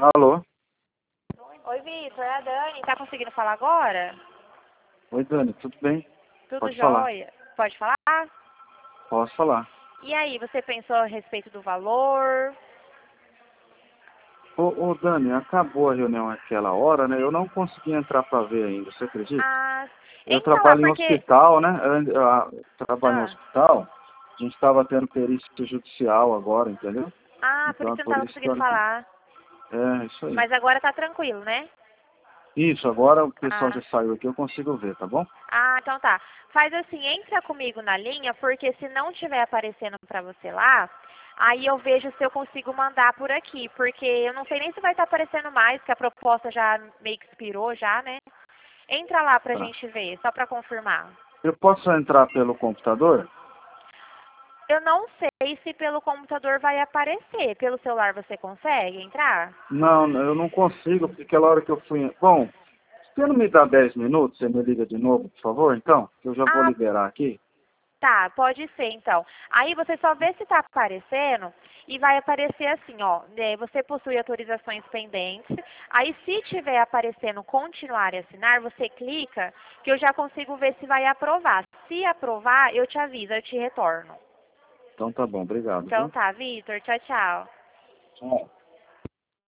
Alô? Oi, Vitor, é a Dani. Tá conseguindo falar agora? Oi, Dani, tudo bem? Tudo Pode falar. jóia? Pode falar? Posso falar. E aí, você pensou a respeito do valor? Ô, Dani, acabou a reunião àquela hora, né? Eu não consegui entrar para ver ainda, você acredita? Ah, Eu entra lá, trabalho em porque... hospital, né? Eu trabalho em Ah, hospital. A gente estava tendo perícia judicial agora, entendeu? por Então isso é você não por tava isso que conseguindo eu... falar. É, isso aí. Mas agora tá tranquilo, né? Isso, agora o pessoal Ah, já saiu aqui, eu consigo ver, tá bom? então tá. Faz assim, entra comigo na linha, porque se não tiver aparecendo pra você lá, aí eu vejo se eu consigo mandar por aqui, porque eu não sei nem se vai estar aparecendo mais, que a proposta já meio que expirou já, né? Entra lá pra Tá. gente ver, só pra confirmar. Eu posso entrar pelo computador? Eu não sei se pelo computador vai aparecer. Pelo celular você consegue entrar? Não, eu não consigo, porque aquela hora que eu fui... Bom, você não me dá 10 minutos, você me liga de novo, por favor, então? Que eu já vou Ah, liberar aqui. tá, pode ser então. Aí você só vê se está aparecendo e vai aparecer assim, ó, você possui autorizações pendentes. Aí se tiver aparecendo continuar e assinar, você clica que eu já consigo ver se vai aprovar. Se aprovar, eu te aviso, eu te retorno. Então tá bom, obrigado, Então viu? tá, Vitor, tchau, tchau. Tchau.